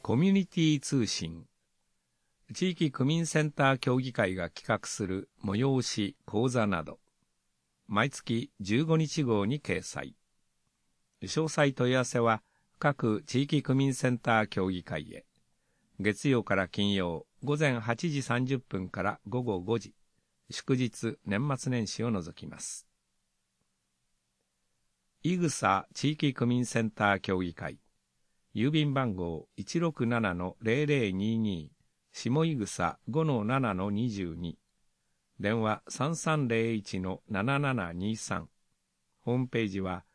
コミュニティ通信。地域区民センター協議会が企画する催し、講座など、毎月15日号に掲載。詳細問い合わせは各地域区民センター協議会へ。月曜から金曜、午前8時30分から午後5時、祝日、年末年始を除きます。いぐさ地域区民センター協議会。郵便番号 167-0022 下いぐさ 5-7-22 電話 3301-7723 ホームページは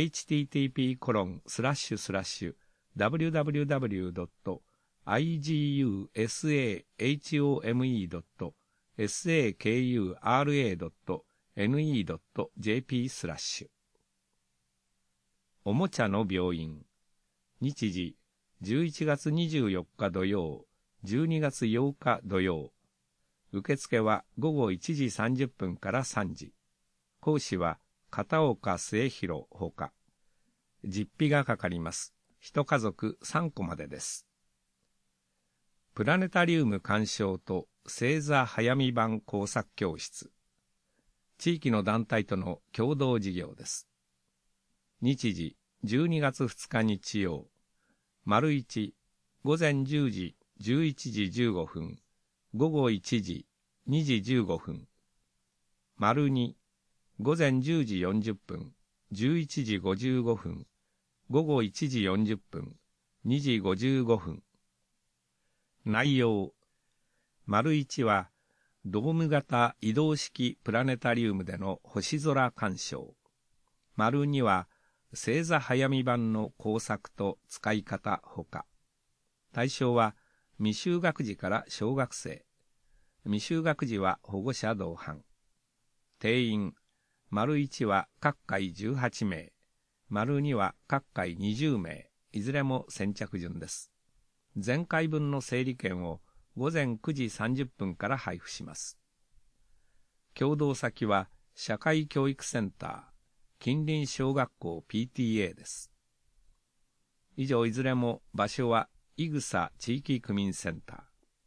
http://www.igusahome.sakura.ne.jp/ おもちゃの病院。日時、11月24日土曜、12月8日土曜。受付は午後1時30分から3時。講師は片岡末広ほか。実費がかかります。一家族3個までです。プラネタリウム鑑賞と星座早見版工作教室。地域の団体との共同事業です。日時、12月2日日曜。丸1、午前10時、11時15分、午後1時、2時15分。丸2、午前10時40分、11時55分、午後1時40分、2時55分。内容。丸1は、ドーム型移動式プラネタリウムでの星空鑑賞。丸2は、星座早見版の工作と使い方ほか。対象は未就学児から小学生。未就学児は保護者同伴。定員、丸1は各回18名、丸2は各回20名、いずれも先着順です。前回分の整理券を午前9時30分から配布します。共同先は社会教育センター、近隣小学校 PTA です。以上いずれも場所はいぐさ地域区民センター。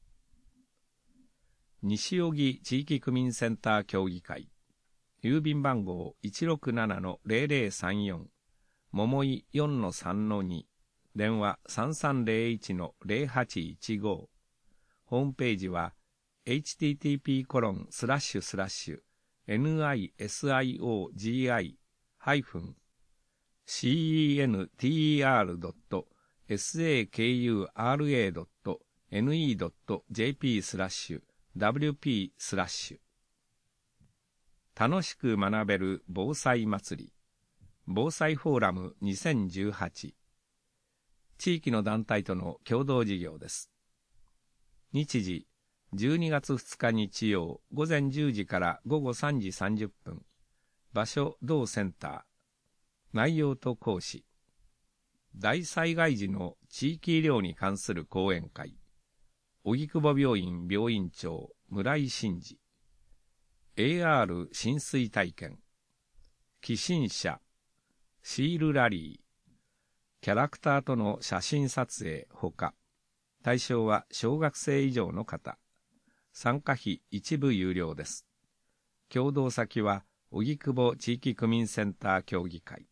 西荻地域区民センター協議会。郵便番号 167-0034 桃井 4-3-2 電話 3301-0815 ホームページは http://center.secura.ne.jp/wp/ 楽しく学べる防災祭り、防災フォーラム2018。地域の団体との共同事業です。日時、12月2日日曜、午前10時から午後3時30分。場所、同センター。内容と講師。大災害時の地域医療に関する講演会。荻窪病院病院長、村井真二。AR 浸水体験。寄進者。シールラリー。キャラクターとの写真撮影ほか。対象は小学生以上の方。参加費一部有料です。共同先は荻窪地域区民センター協議会。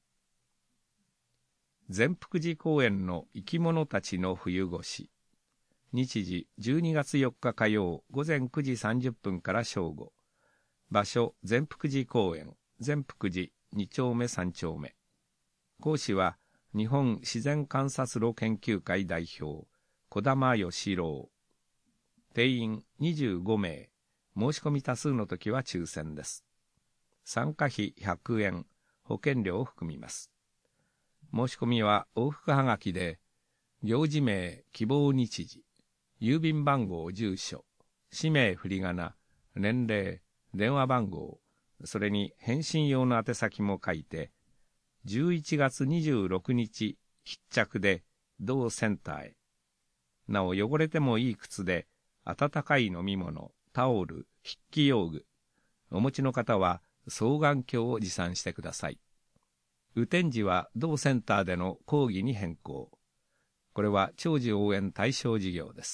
善福寺公園の生き物たちの冬越し。日時12月4日火曜午前9時30分から正午。場所善福寺公園、善福寺2丁目3丁目。講師は日本自然観察路研究会代表、児玉義郎。定員25名。申し込み多数の時は抽選です。参加費100円、保険料を含みます。申し込みは往復はがきで、行事名、希望日時、郵便番号、住所、氏名振り仮名、年齢、電話番号、それに返信用の宛先も書いて、11月26日必着で同センターへ。なお汚れてもいい靴で、温かい飲み物、タオル、筆記用具。お持ちの方は双眼鏡を持参してください。雨天時は同センターでの講義に変更。 これは長寿応援対象事業です。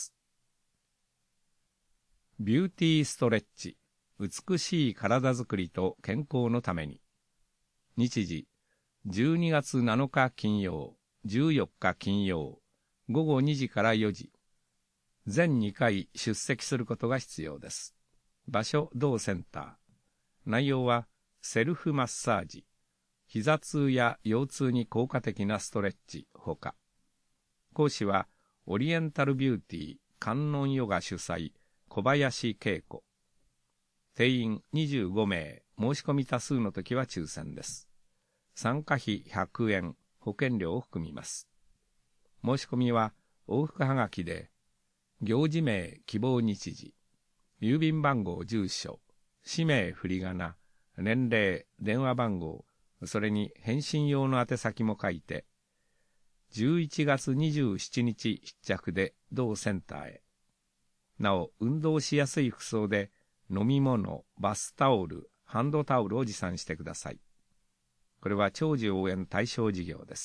ビューティーストレッチ、美しい体づくりと健康のために。日時、12月7日金曜、14日金曜、午後2時から4時。全2回出席することが必要です。場所、同センター。内容は、セルフマッサージ、膝痛や腰痛に効果的なストレッチほか。講師は、オリエンタルビューティー観音ヨガ主催、小林恵子。定員25名、申し込み多数の時は抽選です。参加費100円、保険料を含みます。申し込みは、往復はがきで、行事名、希望日時、郵便番号、住所、氏名、振り仮名、年齢、電話番号、それに返信用の宛先も書いて、11月27日必着で同センターへ。なお、運動しやすい服装で、飲み物、バスタオル、ハンドタオルを持参してください。これは長寿応援対象事業です。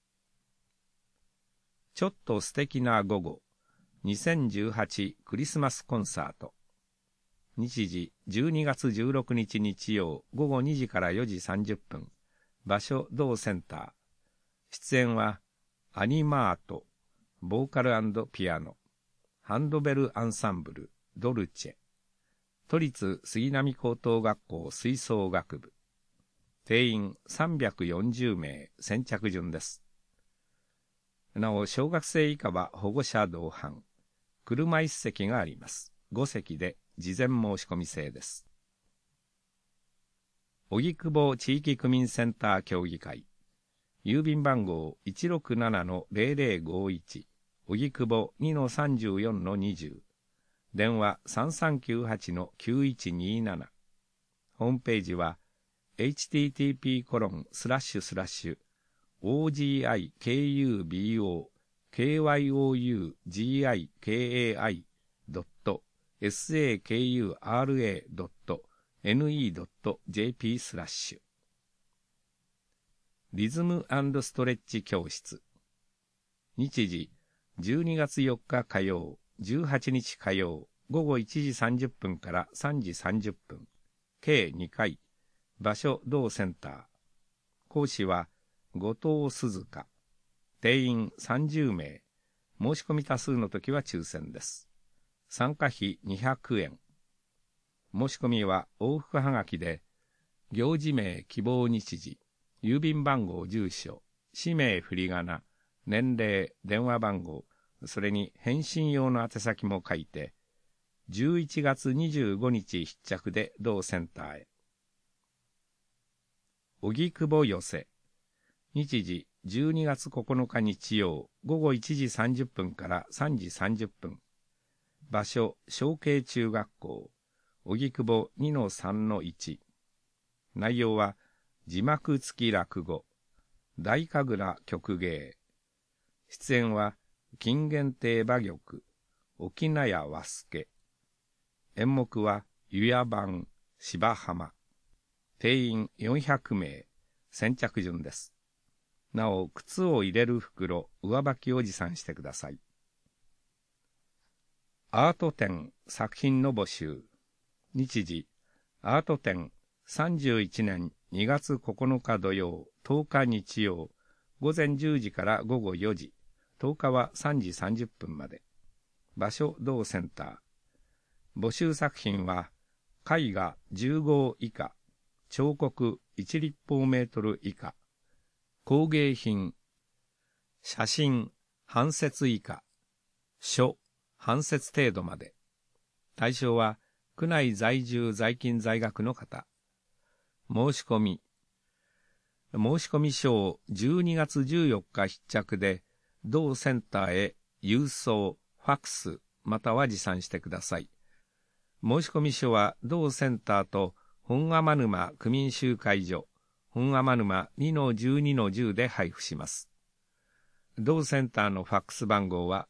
ちょっと素敵な午後、2018クリスマスコンサート。日時、12月16日日曜、午後2時から4時30分。場所、同センター。出演は、アニマート、ボーカル&ピアノ、ハンドベルアンサンブル、ドルチェ。都立杉並高等学校吹奏楽部。定員340名、先着順です。なお、小学生以下は保護者同伴。車1席があります。5席で事前申し込み制です。荻窪地域区民センター協議会。郵便番号 167-0051。荻窪 2-34-20。電話 3398-9127。ホームページは http://ogikubokyougikura.sakura.ne.jp/ リズム&ストレッチ教室。日時、12月4日火曜、18日火曜、午後1時30分から3時30分。計2回。場所、同センター。講師は、後藤鈴香。定員30名。申し込み多数の時は抽選です。参加費200円。申し込みは往復はがきで、行事名、希望日時、郵便番号、住所、氏名、振り仮名、年齢、電話番号、それに返信用の宛先も書いて、11月25日必着で同センターへ。荻窪寄せ。日時、12月9日日曜、午後1時30分から3時30分。場所、小慶中学校、荻窪 2-3-1。内容は、字幕付き落語、大神楽曲芸。出演は、金原亭馬玉、沖納屋和助。演目は、湯屋番、芝浜。定員400名、先着順です。なお、靴を入れる袋、上履きを持参してください。アート展、作品の募集。日時、アート展、31年2月9日土曜、10日日曜、午前10時から午後4時、10日は3時30分まで。場所、同センター。募集作品は、絵画10号以下、彫刻1立方メートル以下、工芸品、写真、半節以下、書、半節程度まで。対象は、区内在住在勤在学の方。申し込み書を12月14日必着で、同センターへ郵送、ファックス、または持参してください。申し込み書は同センターと本天沼区民集会所、本天沼 2-12-10 で配布します。同センターのファックス番号は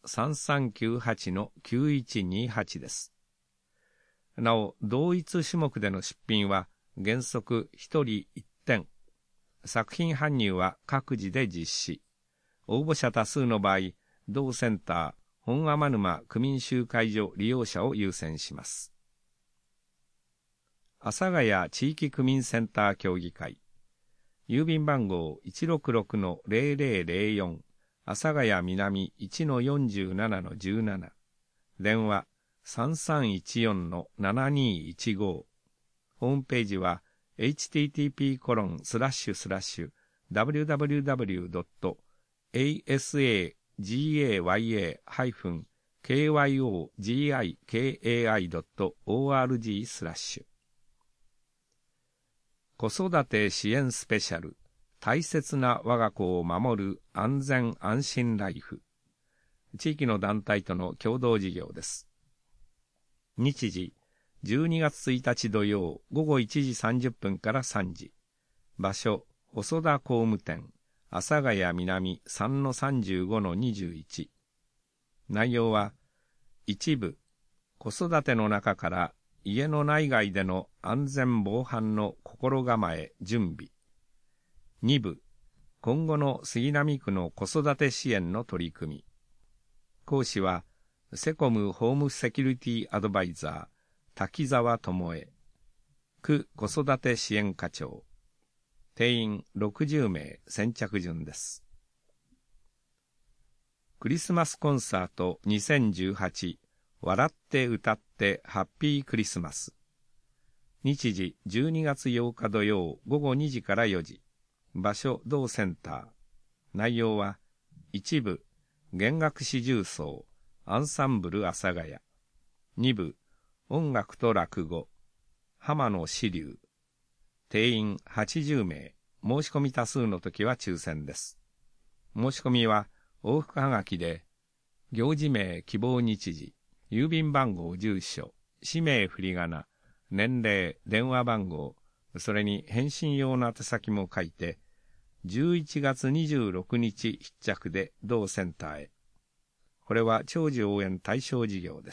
3398-9128 です。なお、同一種目での出品は原則1人1点。作品搬入は各自で実施。応募者多数の場合、 同センター、本天沼区民集会所利用者を優先します。阿佐ヶ谷地域区民センター協議会。郵便番号 166-0004 阿佐ヶ谷南 1-47-17 電話 3314-7215 ホームページは http://www.asagaya-kyogikai.org/ 子育て支援スペシャル、大切な我が子を守る安全安心ライフ。地域の団体との共同事業です。日時、12月1日土曜午後1時30分から3時。場所、細田工務店、阿佐ヶ谷南 3-35-21。内容は、一部、子育ての中から家の内外での安全防犯の心構え準備。2部、今後の杉並区の子育て支援の取り組み。講師は、セコムホームセキュリティアドバイザー、滝沢智恵。区子育て支援課長。定員60名先着順です。クリスマスコンサート2018笑って歌ってハッピークリスマス。日時12月8日土曜午後2時から4時。場所同センター。内容は一部弦楽四重奏アンサンブル阿佐ヶ谷。二部音楽と落語浜野志龍。定員80名。申し込み多数の時は抽選です。申し込みは往復はがきで行事名希望日時郵便番号住所氏名振り仮名年齢電話番号それに返信用の宛先も書いて11月26日必着で同センターへ。これは長寿応援対象事業です。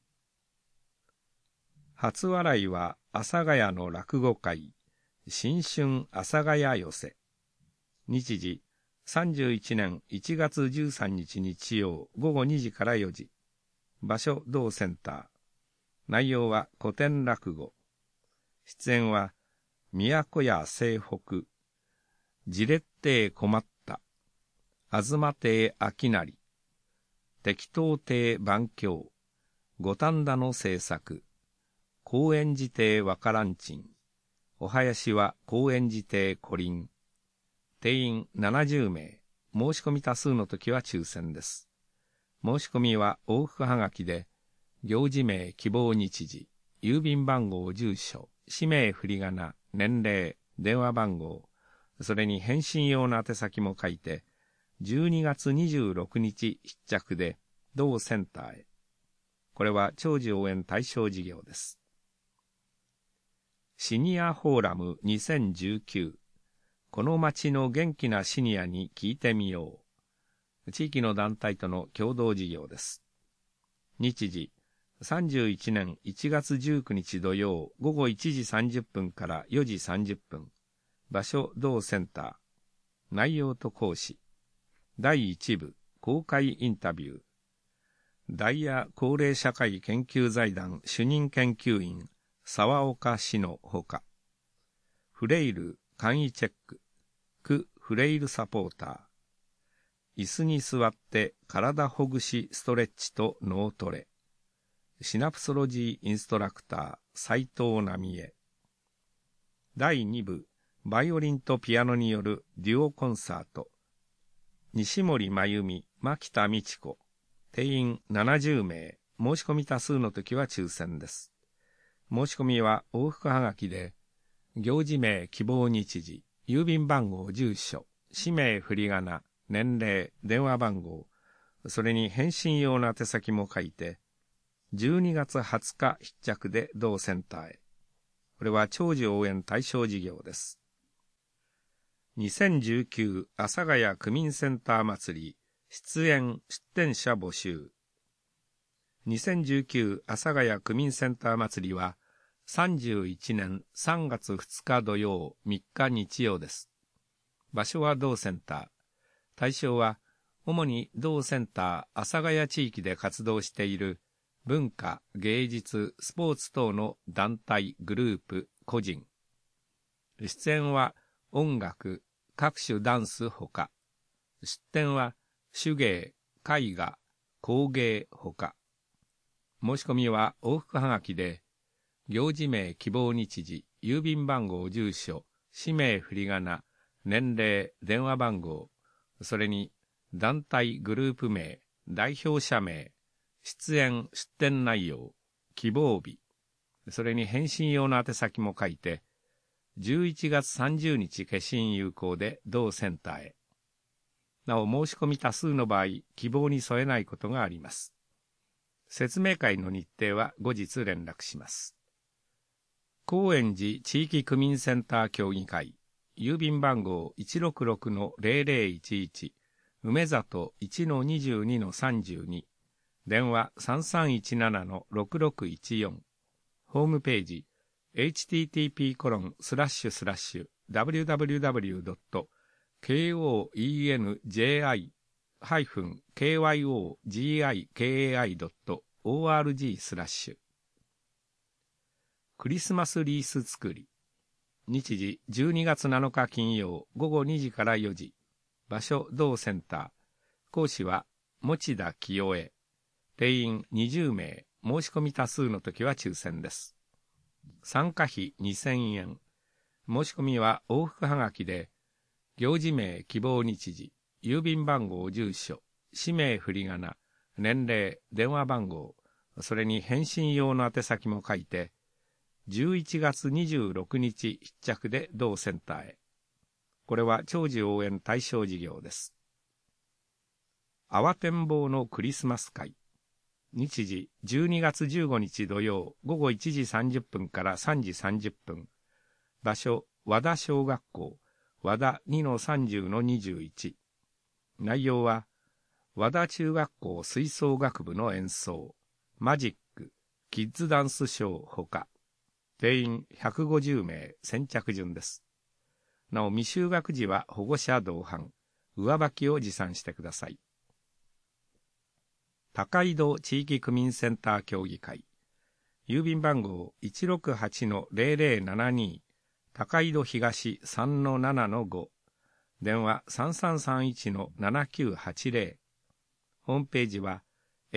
初笑いは阿佐ヶ谷の落語会新春阿佐ヶ谷寄せ。日時31年1月13日日曜午後2時から4時。場所同センター。内容は古典落語。出演は都屋西北、じれって困った、東亭明成、適当亭万境、五反田の制作、高円寺亭若蘭賃、お囃子は高円寺亭古林。定員70名。申し込み多数の時は抽選です。申し込みは往復はがきで、行事名希望日時、郵便番号住所、氏名振り仮名、年齢、電話番号、それに返信用の宛先も書いて、12月26日必着で同センターへ。これは長寿応援対象事業です。シニアフォーラム2019。この町の元気なシニアに聞いてみよう。地域の団体との共同事業です。日時、31年1月19日土曜午後1時30分から4時30分。場所同センター。内容と講師。第1部、公開インタビュー。大谷高齢社会研究財団主任研究員、沢岡氏のほか。フレイル簡易チェック。区フレイルサポーター。椅子に座って体ほぐしストレッチと脳トレ。シナプソロジーインストラクター斉藤奈美恵。第2部バイオリンとピアノによるデュオコンサート。西森真由美、牧田美智子。定員70名。申し込み多数の時は抽選です。申し込みは往復はがきで、行事名希望日時、郵便番号住所、氏名振り仮名、年齢、電話番号、それに返信用の宛先も書いて、12月20日必着で同センターへ。これは長寿応援対象事業です。2019阿佐ヶ谷区民センター祭り、出演出展者募集。2019阿佐ヶ谷区民センター祭りは、31年3月2日土曜3日日曜です。場所は同センター。対象は主に同センター阿佐ヶ谷地域で活動している文化、芸術、スポーツ等の団体、グループ、個人。出演は音楽、各種ダンスほか。出展は手芸、絵画、工芸ほか。申し込みは往復はがきで、行事名、希望日時、郵便番号、住所、氏名、振り仮名、年齢、電話番号、それに団体、グループ名、代表者名、出演・出展内容、希望日、それに返信用の宛先も書いて、11月30日消印有効で同センターへ。なお申し込み多数の場合、希望に添えないことがあります。説明会の日程は後日連絡します。高円寺地域区民センター協議会、郵便番号 166-0011、梅里 1-22-32、電話 3317-6614、ホームページ、http://www.koenji-kyogikai.org/ クリスマスリース作り。日時12月7日金曜午後2時から4時。場所同センター。講師は持田清江。定員20名。申し込み多数の時は抽選です。参加費2000円。申し込みは往復はがきで、行事名、希望日時、郵便番号、住所、氏名、振り仮名、年齢、電話番号、それに返信用の宛先も書いて、11月26日必着で同センターへ。これは長寿応援対象事業です。慌てんぼうのクリスマス会。日時12月15日土曜午後1時30分から3時30分。場所和田小学校和田 2-30-21。内容は和田中学校吹奏楽部の演奏、マジック、キッズダンスショーほか。定員150名、先着順です。なお未就学児は保護者同伴、上履きを持参してください。高井戸地域区民センター協議会。郵便番号 168-0072、高井戸東 3-7-5。電話 3331-7980。ホームページは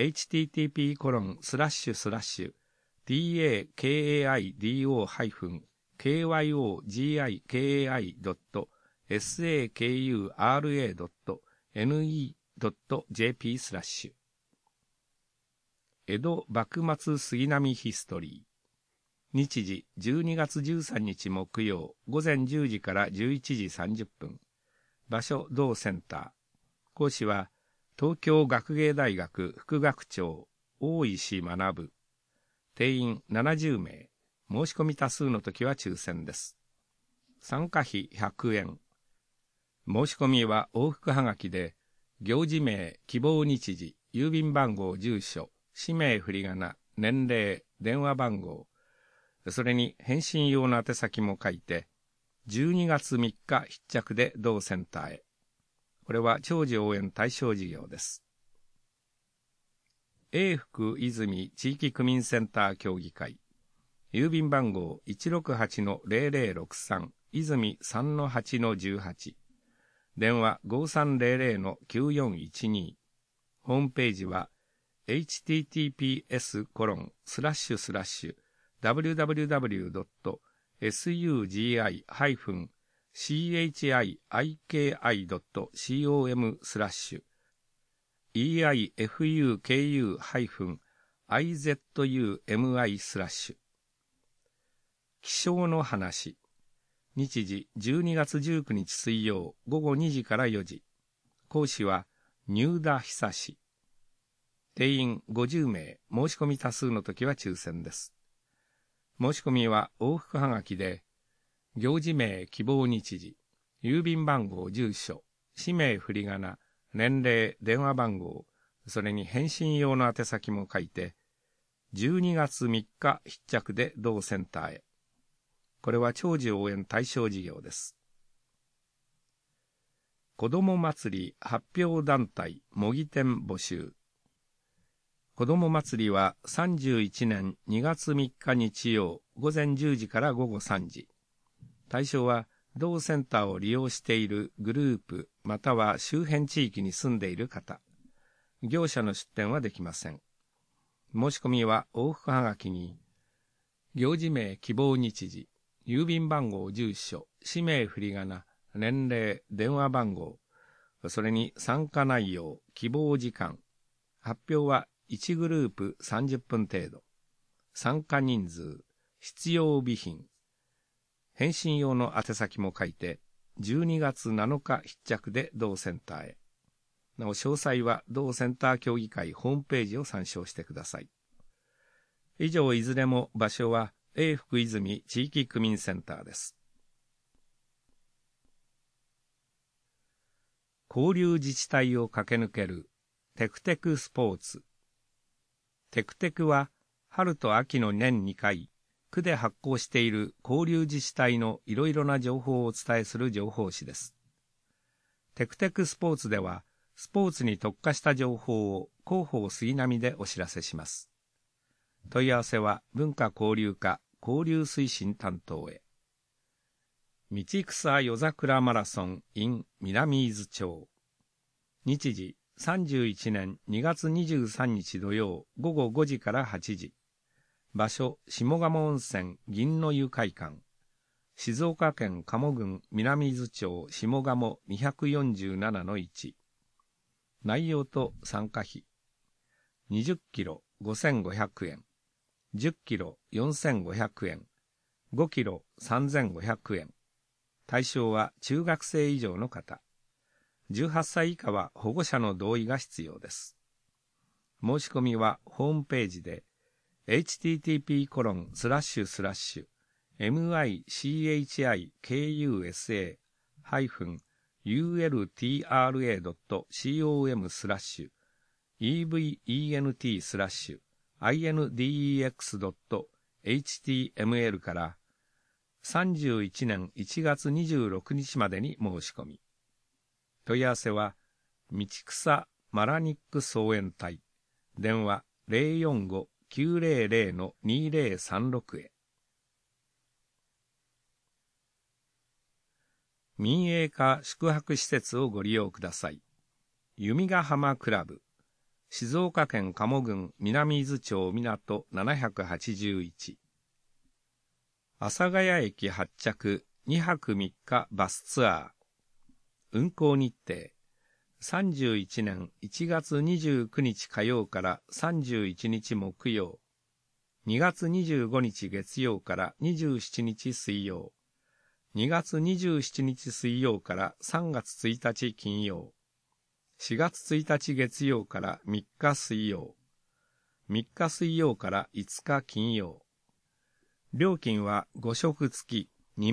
http://takaido-kyogi.sakura.ne.jp/ 江戸幕末杉並ヒストリー。日時12月13日木曜午前10時から11時30分。場所同センター。講師は東京学芸大学副学長大石学。定員70名。申し込み多数の時は抽選です。参加費100円。申し込みは往復はがきで、行事名、希望日時、郵便番号、住所、氏名、振り仮名、年齢、電話番号、それに返信用の宛先も書いて、12月3日必着で同センターへ。これは長寿応援対象事業です。永福泉地域区民センター協議会。郵便番号 168-0063 泉 3-8-18。電話 5300-9412。ホームページは https://www.sugi-chi.com/ eifuku-izumi/ 気象の話。日時12月19日水曜午後2時から4時。講師は入田久志。定員50名。申し込み多数の時は抽選です。申し込みは往復はがきで、行事名、希望日時、郵便番号、住所、氏名、振り仮名、年齢、電話番号、それに返信用の宛先も書いて、12月3日必着で同センターへ。これは長寿応援対象事業です。 子ども祭り発表団体模擬店募集。子ども祭りは31年2月3日日曜午前10時から午後3時。対象は同センターを利用しているグループまたは周辺地域に住んでいる方。業者の出店はできません。申し込みは往復はがきに、行事名、希望日時、郵便番号、住所、氏名、振り仮名、年齢、電話番号、それに参加内容、希望時間、発表は1グループ30分程度、参加人数、必要備品、返信用の宛先も書いて、12月7日必着で同センターへ。なお詳細は同センター協議会ホームページを参照してください。以上いずれも場所は永福泉地域区民センターです。交流自治体を駆け抜けるテクテクスポーツ。テクテクは春と秋の年2回、区で発行している交流自治体のいろいろな情報をお伝えする情報誌です。テクテクスポーツでは、スポーツに特化した情報を広報杉並でお知らせします。問い合わせは文化交流課交流推進担当へ。道草夜桜マラソン in 南伊豆町。日時31年2月23日土曜午後5時から8時。場所下鴨温泉銀の湯会館。静岡県鴨郡南伊豆町下鴨247-1。内容と参加費。20キロ5500円。10キロ4500円。5キロ3500円。対象は中学生以上の方。18歳以下は保護者の同意が必要です。申し込みはホームページで http://multra-cultra-index.html から31年1月26日までに申し込み。問い合わせは、道草マラニック総園隊、電話 045-900-2036 へ。民営化宿泊施設をご利用ください。弓ヶ浜クラブ、静岡県鴨郡南伊豆町港781。阿佐ヶ谷駅発着2泊3日バスツアー。運行日程、31年1月29日火曜から31日木曜、2月25日月曜から27日水曜、2月27日水曜から3月1日金曜、4月1日月曜から3日水曜、3日水曜から5日金曜。料金は5食付き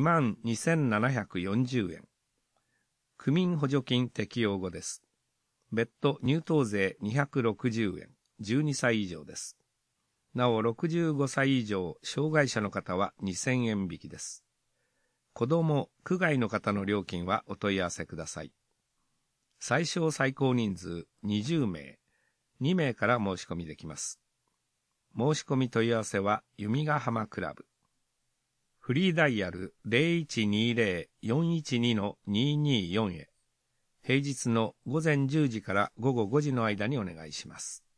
22,740円。区民補助金適用後です。別途入湯税260円、12歳以上です。なお65歳以上、障害者の方は2000円引きです。子ども、区外の方の料金はお問い合わせください。最小最高人数20名、2名から申し込みできます。申し込み問い合わせは弓ヶ浜クラブ。フリーダイヤル 0120-412-224 へ。平日の午前10時から午後5時の間にお願いします。